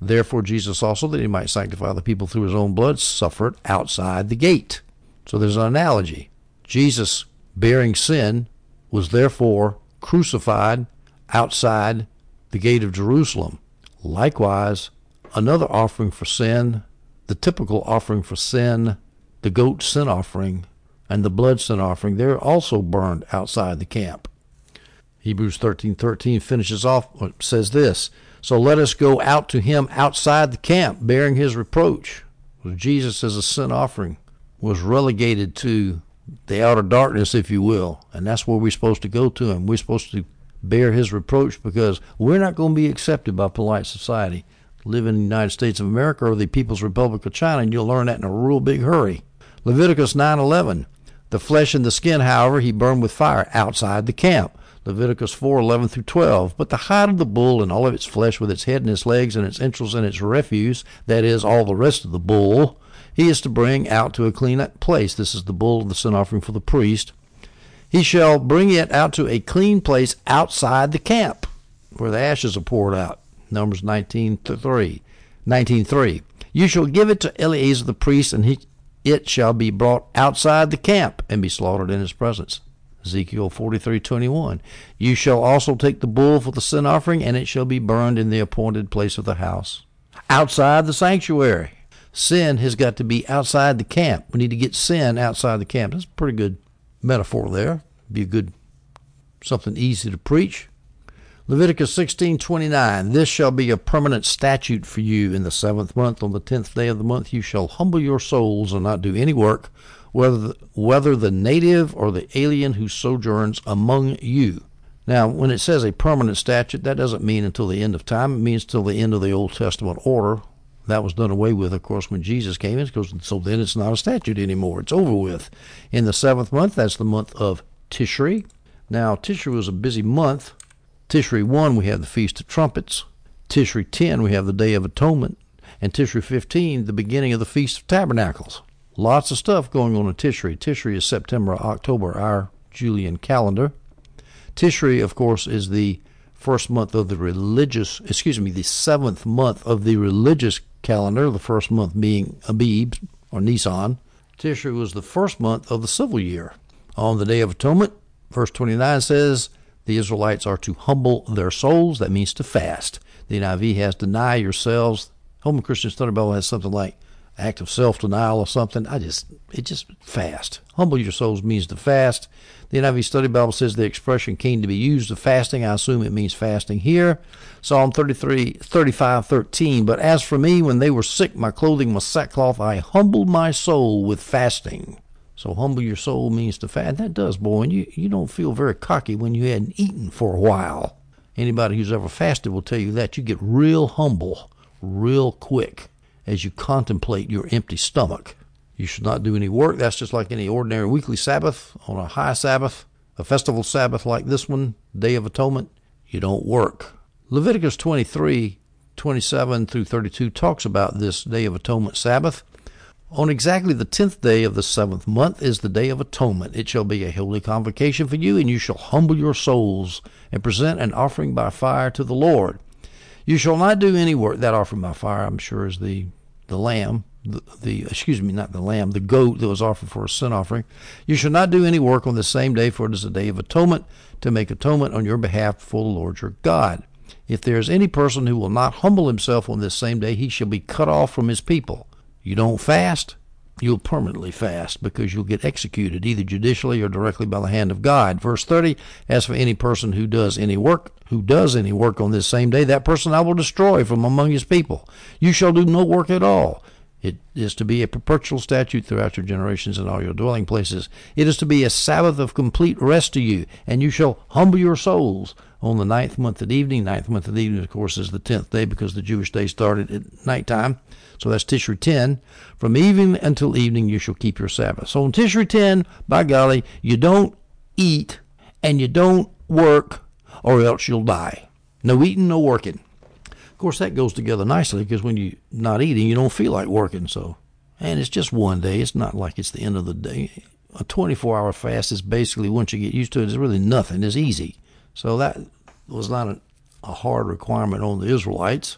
Therefore Jesus also, that he might sanctify the people through his own blood, suffered outside the gate. So there's an analogy. Jesus, bearing sin, was therefore crucified outside the gate of Jerusalem. Likewise, another offering for sin, the typical offering for sin, the goat sin offering, and the blood sin offering, they're also burned outside the camp. Hebrews thirteen thirteen finishes off, says this, so let us go out to him outside the camp, bearing his reproach. Jesus, as a sin offering, was relegated to the outer darkness, if you will, and that's where we're supposed to go to him. We're supposed to bear his reproach because we're not going to be accepted by polite society. Live in the United States of America or the People's Republic of China, and you'll learn that in a real big hurry. Leviticus nine eleven, the flesh and the skin, however, he burned with fire outside the camp. Leviticus four eleven through twelve, but the hide of the bull and all of its flesh with its head and its legs and its entrails and its refuse, that is, all the rest of the bull, he is to bring out to a clean place. This is the bull of the sin offering for the priest. He shall bring it out to a clean place outside the camp, where the ashes are poured out. Numbers nineteen three. nineteen three. You shall give it to Eleazar the priest, and he, it shall be brought outside the camp and be slaughtered in his presence. Ezekiel forty-three twenty-one. You shall also take the bull for the sin offering, and it shall be burned in the appointed place of the house, outside the sanctuary. Sin has got to be outside the camp. We need to get sin outside the camp. That's a pretty good metaphor there. Be a good, something easy to preach. Leviticus sixteen twenty-nine. This shall be a permanent statute for you in the seventh month. On the tenth day of the month you shall humble your souls and not do any work, whether the, whether the native or the alien who sojourns among you. Now, when it says a permanent statute, that doesn't mean until the end of time. It means till the end of the Old Testament order. That was done away with, of course, when Jesus came in, because so then it's not a statute anymore. It's over with. In the seventh month, that's the month of Tishri. Now, Tishri was a busy month. Tishri one, we have the Feast of Trumpets. Tishri ten, we have the Day of Atonement. And Tishri fifteen, the beginning of the Feast of Tabernacles. Lots of stuff going on in Tishri. Tishri is September, October, our Julian calendar. Tishri, of course, is the first month of the religious, excuse me, the seventh month of the religious calendar, the first month being Abib, or Nisan. Tishri was the first month of the civil year. On the Day of Atonement, verse twenty-nine says, the Israelites are to humble their souls. That means to fast. The N I V has deny yourselves. Holman Christian Study Bible has something like act of self-denial or something. I just, it just fast. Humble your souls means to fast. The N I V Study Bible says the expression came to be used of fasting. I assume it means fasting here. Psalm thirty-three, thirty-five, thirteen. But as for me, when they were sick, my clothing was sackcloth. I humbled my soul with fasting. So humble your soul means to fast. That does, boy. And you, you don't feel very cocky when you hadn't eaten for a while. Anybody who's ever fasted will tell you that. You get real humble real quick as you contemplate your empty stomach. You should not do any work. That's just like any ordinary weekly Sabbath. On a high Sabbath, a festival Sabbath like this one, Day of Atonement, you don't work. Leviticus twenty-three, twenty-seven through thirty-two talks about this Day of Atonement Sabbath. On exactly the tenth day of the seventh month is the Day of Atonement. It shall be a holy convocation for you, and you shall humble your souls and present an offering by fire to the Lord. You shall not do any work. That offering by fire, I'm sure, is the, the lamb, the, the excuse me, not the lamb, the goat that was offered for a sin offering. You shall not do any work on the same day, for it is a day of atonement, to make atonement on your behalf before the Lord your God. If there is any person who will not humble himself on this same day, he shall be cut off from his people. You don't fast, you'll permanently fast, because you'll get executed, either judicially or directly by the hand of God. Verse thirty, as for any person who does any work, who does any work on this same day, that person I will destroy from among his people. You shall do no work at all. It is to be a perpetual statute throughout your generations in all your dwelling places. It is to be a Sabbath of complete rest to you, and you shall humble your souls on the ninth month at evening. Ninth month at evening, of course, is the tenth day, because the Jewish day started at nighttime. So that's Tishri ten. From evening until evening you shall keep your Sabbath. So on Tishri ten, by golly, you don't eat and you don't work, or else you'll die. No eating, no working. Of course, that goes together nicely, because when you're not eating, you don't feel like working. So, and it's just one day. It's not like it's the end of the day. A twenty-four hour fast is basically, once you get used to it, it's really nothing. It's easy. So that was not a, a hard requirement on the Israelites.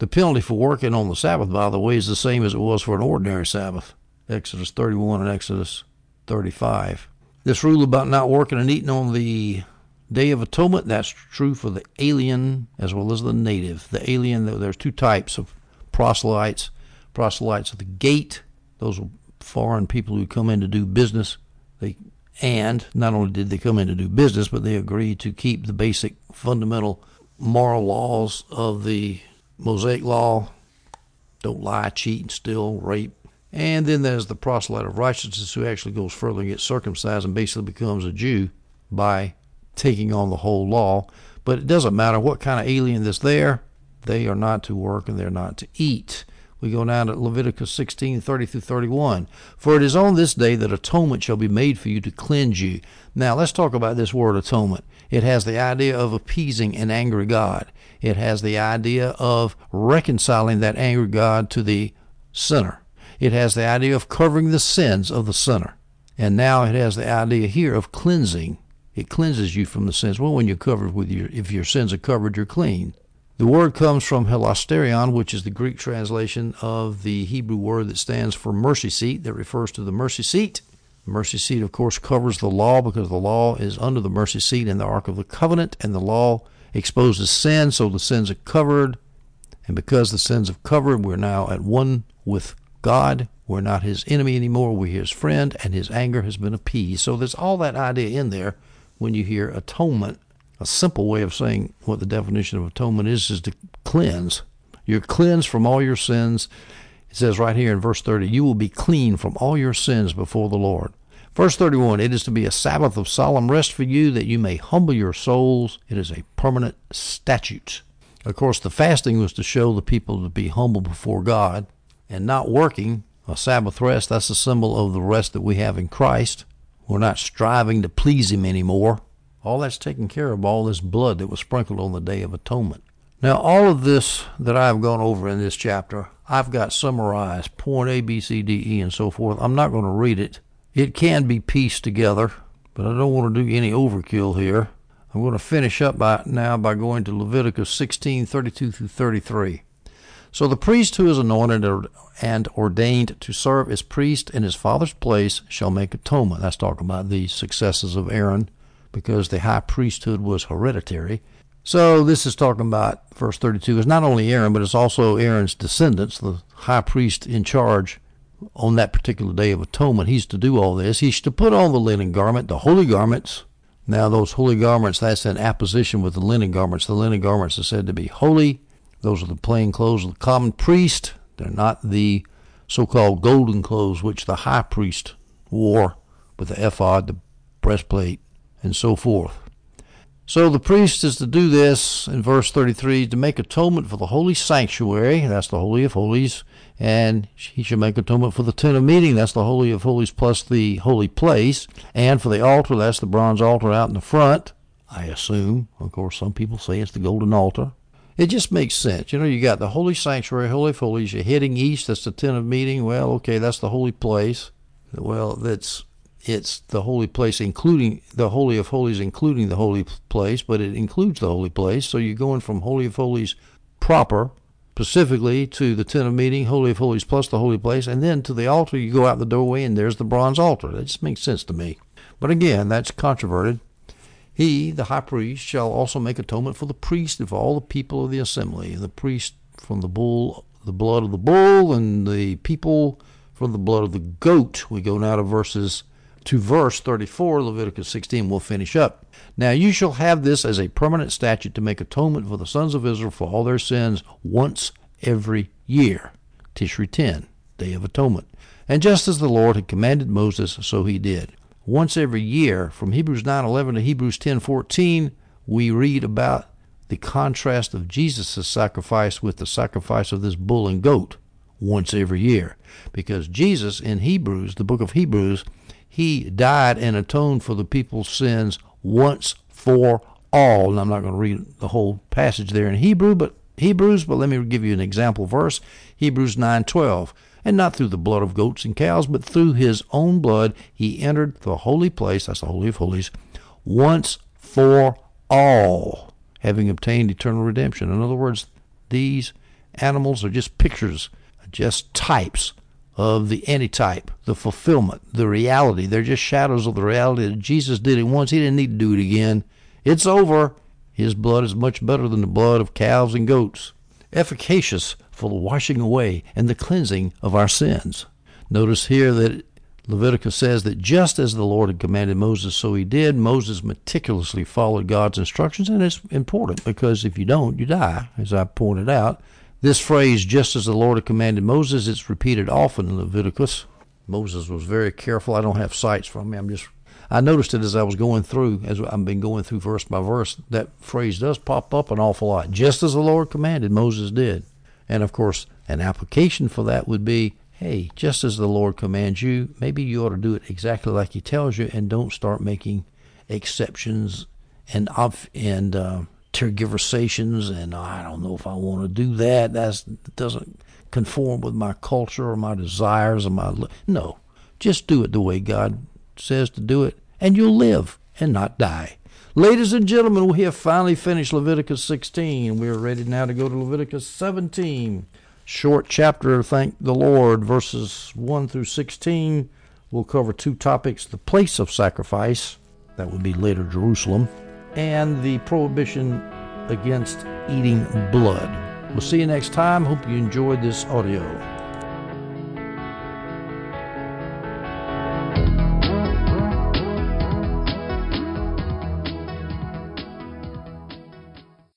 The penalty for working on the Sabbath, by the way, is the same as it was for an ordinary Sabbath. Exodus thirty-one and Exodus thirty-five. This rule about not working and eating on the Day of Atonement, that's true for the alien as well as the native. The alien, there's two types of proselytes. Proselytes of the gate, those are foreign people who come in to do business. They And not only did they come in to do business, but they agreed to keep the basic fundamental moral laws of the Mosaic law. Don't lie, cheat, steal, rape. And then there's the proselyte of righteousness who actually goes further and gets circumcised and basically becomes a Jew by taking on the whole law. But it doesn't matter what kind of alien that's there. They are not to work and they're not to eat. We go down to Leviticus sixteen, thirty through thirty-one. For it is on this day that atonement shall be made for you to cleanse you. Now, let's talk about this word atonement. It has the idea of appeasing an angry God. It has the idea of reconciling that angry God to the sinner. It has the idea of covering the sins of the sinner. And now it has the idea here of cleansing. It cleanses you from the sins. Well, when you're covered with your, if your sins are covered, you're clean. The word comes from hilasterion, which is the Greek translation of the Hebrew word that stands for mercy seat, that refers to the mercy seat. The mercy seat, of course, covers the law because the law is under the mercy seat in the Ark of the Covenant, and the law exposes sin, so the sins are covered. And because the sins are covered, we're now at one with God. We're not his enemy anymore. We're his friend, and his anger has been appeased. So there's all that idea in there when you hear atonement. A simple way of saying what the definition of atonement is is to cleanse. You're cleansed from all your sins. It says right here in verse thirty, you will be clean from all your sins before the Lord. Verse thirty-one, it is to be a Sabbath of solemn rest for you, that you may humble your souls. It is a permanent statute. Of course, the fasting was to show the people to be humble before God, and not working, a Sabbath rest, that's a symbol of the rest that we have in Christ. We're not striving to please him anymore. All that's taken care of, all this blood that was sprinkled on the Day of Atonement. Now, all of this that I've gone over in this chapter, I've got summarized, point A, B, C, D, E, and so forth. I'm not going to read it. It can be pieced together, but I don't want to do any overkill here. I'm going to finish up by now by going to Leviticus sixteen, thirty-two through thirty-three. So the priest who is anointed and ordained to serve as priest in his father's place shall make atonement. That's talking about the successors of Aaron, because the high priesthood was hereditary. So this is talking about, verse thirty-two, is not only Aaron, but it's also Aaron's descendants, the high priest in charge on that particular Day of Atonement. He's to do all this. He's to put on the linen garment, the holy garments. Now those holy garments, that's in apposition with the linen garments. The linen garments are said to be holy. Those are the plain clothes of the common priest. They're not the so-called golden clothes which the high priest wore with the ephod, the breastplate, and so forth. So the priest is to do this in verse thirty-three, to make atonement for the holy sanctuary, that's the Holy of Holies, and he should make atonement for the tent of meeting, that's the Holy of Holies plus the holy place, and for the altar, that's the bronze altar out in the front, I assume. Of course, some people say it's the golden altar. It just makes sense. You know, you got the holy sanctuary, Holy of Holies, you're heading east, that's the tent of meeting. Well, okay, that's the holy place. Well, that's it's the holy place, including the Holy of Holies, including the holy place, but it includes the holy place. So you're going from Holy of Holies proper, specifically, to the tent of meeting, Holy of Holies plus the holy place, and then to the altar. You go out the doorway, and there's the bronze altar. That just makes sense to me. But again, that's controverted. He, the high priest, shall also make atonement for the priest of all the people of the assembly, the priest from the bull, the blood of the bull, and the people from the blood of the goat. We go now to verses to verse thirty-four, Leviticus sixteen. We'll finish up. Now you shall have this as a permanent statute to make atonement for the sons of Israel for all their sins once every year. Tishri ten, Day of Atonement. And just as the Lord had commanded Moses, so he did. Once every year, from Hebrews nine eleven to Hebrews ten fourteen, we read about the contrast of Jesus' sacrifice with the sacrifice of this bull and goat once every year. Because Jesus, in Hebrews, the book of Hebrews, he died and atoned for the people's sins once for all. And I'm not going to read the whole passage there in Hebrew, but Hebrews, but let me give you an example verse, Hebrews nine twelve. And not through the blood of goats and cows, but through his own blood he entered the holy place, that's the Holy of Holies, once for all, having obtained eternal redemption. In other words, these animals are just pictures, just types of the antitype, the fulfillment, the reality. They're just shadows of the reality that Jesus did it once. He didn't need to do it again. It's over. His blood is much better than the blood of calves and goats, efficacious for the washing away and the cleansing of our sins. Notice here that Leviticus says that just as the Lord had commanded Moses, so he did. Moses meticulously followed God's instructions, and it's important because if you don't, you die, as I pointed out. This phrase, just as the Lord had commanded Moses, it's repeated often in Leviticus. Moses was very careful. I don't have cites from me. I'm just, I noticed it as I was going through, as I've been going through verse by verse. That phrase does pop up an awful lot. Just as the Lord commanded, Moses did. And of course, an application for that would be, hey, just as the Lord commands you, maybe you ought to do it exactly like he tells you, and don't start making exceptions and and uh, tergiversations and oh, I don't know if I want to do that. That's, that doesn't conform with my culture or my desires or my... No, just do it the way God says to do it, and you'll live and not die. Ladies and gentlemen, we have finally finished Leviticus sixteen. We are ready now to go to Leviticus seventeen. Short chapter, thank the Lord, verses one through sixteen. We'll cover two topics: the place of sacrifice, that would be later Jerusalem, and the prohibition against eating blood. We'll see you next time. Hope you enjoyed this audio.